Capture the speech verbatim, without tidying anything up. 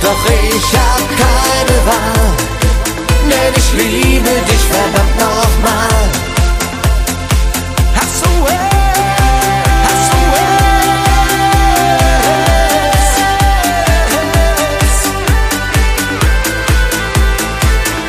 Doch ich hab keine Wahl, denn ich liebe dich verdammt nochmal.